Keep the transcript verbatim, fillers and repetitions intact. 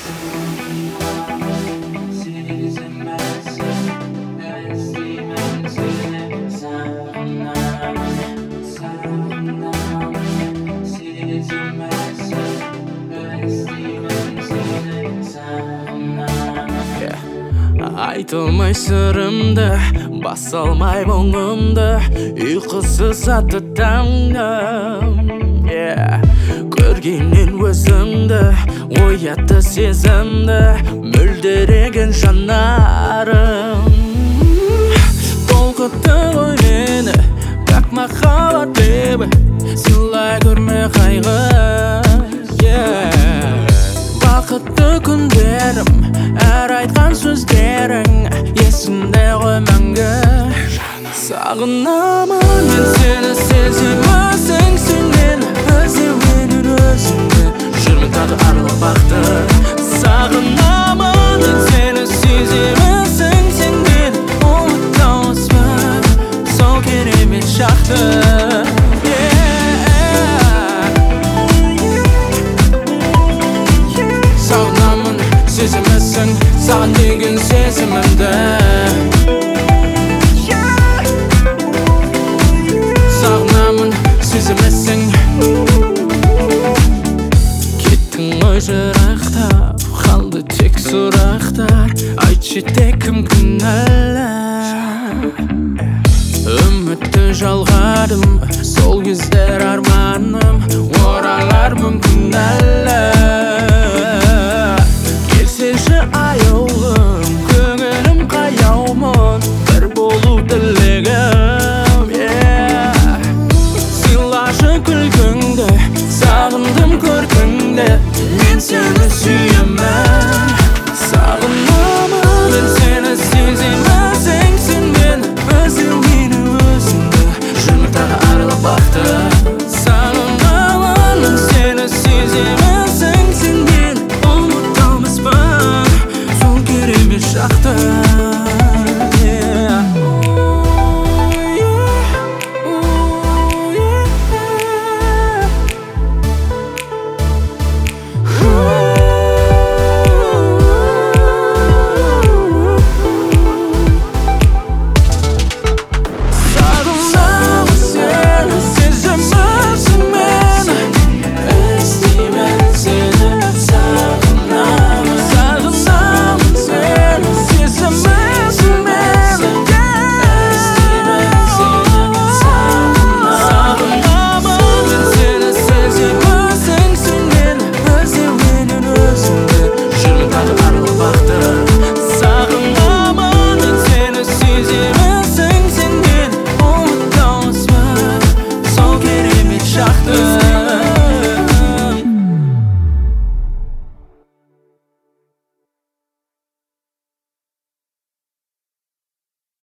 Айтылмай сырымды, баса алмай мұңымды, ұйқысыз атты таңым. Көргеннен өзіңді, оятты сезімді, мөлдіреген жанарым. Толқытты ғой мені, как махаббат лебі, сыйлай көрме қайғы. Бақытты күндерім, әр айтқан сөздерің есімде ғой мәңгі. Сағынамын мен сені, сеземісің сен мені, іздеумен өзіңді, жүрмін тағы аралап бақты. Сағынамын мен сені, сеземісің сен мені, ұмытамызбын сол керемет шақты. Сезімісің, саған деген сезімімді. Сағынамын, сезімісің. Кеттің ғой жырақтап, қалды тек сұрақтар. Айтшы тек кім кінәлі? Үмітті жалғадым, сол кездер арманым оралар мүмкін әлі.